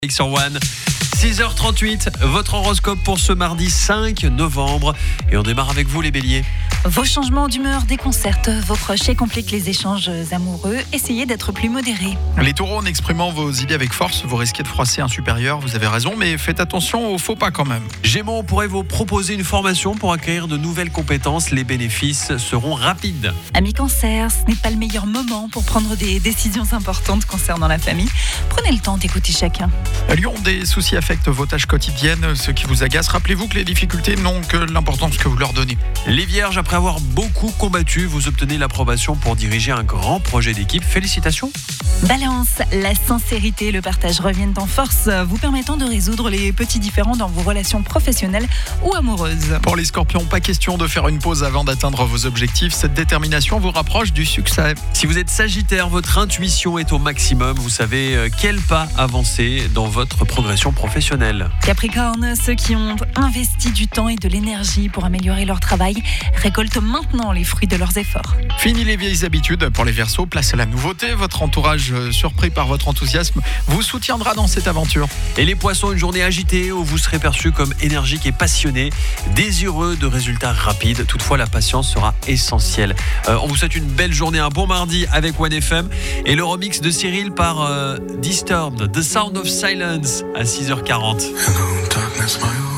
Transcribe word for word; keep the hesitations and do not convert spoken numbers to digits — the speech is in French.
Sur One. six heures trente-huit, votre horoscope pour ce mardi cinq novembre. Et on démarre avec vous les béliers. Vos changements d'humeur déconcertent vos proches et compliquent les échanges amoureux. Essayez d'être plus modéré. Les taureaux, en exprimant vos idées avec force, vous risquez de froisser un supérieur, vous avez raison, mais faites attention aux faux pas quand même. Gémeaux, on pourrait vous proposer une formation pour acquérir de nouvelles compétences. Les bénéfices seront rapides. Amis cancer, ce n'est pas le meilleur moment pour prendre des décisions importantes concernant la famille. Prenez le temps d'écouter chacun. Lion, des soucis affectent vos tâches quotidiennes, ce qui vous agace. Rappelez-vous que les difficultés n'ont que l'importance que vous leur donnez. Les vierges, après avoir beaucoup combattu, vous obtenez l'approbation pour diriger un grand projet d'équipe. Félicitations. Balance, la sincérité et le partage reviennent en force, vous permettant de résoudre les petits différends dans vos relations professionnelles ou amoureuses. Pour les scorpions, pas question de faire une pause avant d'atteindre vos objectifs. Cette détermination vous rapproche du succès. Si vous êtes sagittaire, votre intuition est au maximum. Vous savez quel pas avancer dans votre progression professionnelle. Capricorne, ceux qui ont investi du temps et de l'énergie pour améliorer leur travail récoltent maintenant les fruits de leurs efforts. Fini les vieilles habitudes. Pour les Verseaux, place à la nouveauté. Votre entourage, surpris par votre enthousiasme, vous soutiendra dans cette aventure. Et les poissons, une journée agitée où vous serez perçu comme énergique et passionné, désireux de résultats rapides. Toutefois, la patience sera essentielle. Euh, on vous souhaite une belle journée, un bon mardi avec One F M et le remix de Cyril par euh, Disturbed, The Sound of Silence à six heures quarante. Hello, darkness, my